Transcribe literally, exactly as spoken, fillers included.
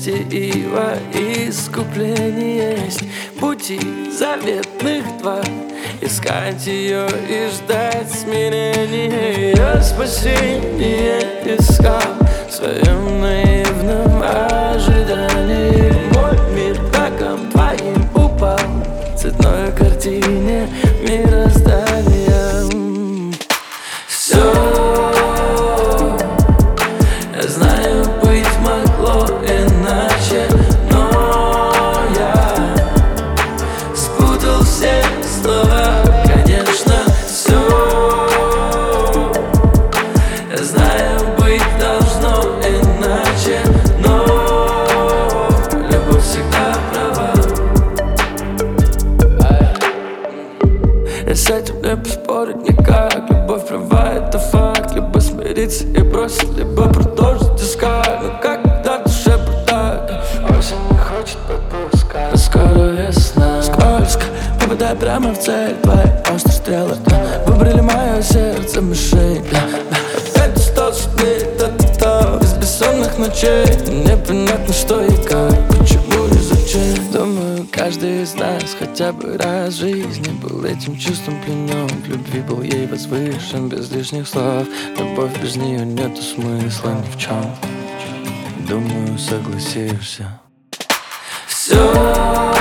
счастье и во искупление есть пути заветных два. Искать ее и ждать смирения. Я спасение искал в своем наивном ожидании. Мой мир раком твоим упал в цветной картине мироздания. Все, я знаю, быть могло иначе, но я спутал все слова. Конечно, все, я знаю, быть должно иначе, но любовь всегда права. Я с этим не поспорить никак. Любовь права, это факт. Либо смириться и бросить, либо продолжить искать. Но когда душе так, осень не хочет подпускать. Но скоро весна. Скользко, попадай прямо в цель. Твои острые стрелы, да. Выбрали мое сердце мишень, да, да. Опять устал судьбы, да-да-да. Без бессонных ночей, непонятно что и как, почему и зачем. Думаю, каждый из нас хотя бы раз в жизни был этим чувством пленен. В любви был ей возвышен без лишних слов. Любовь без нее нету смысла ни в чем. Думаю, согласишься. Все.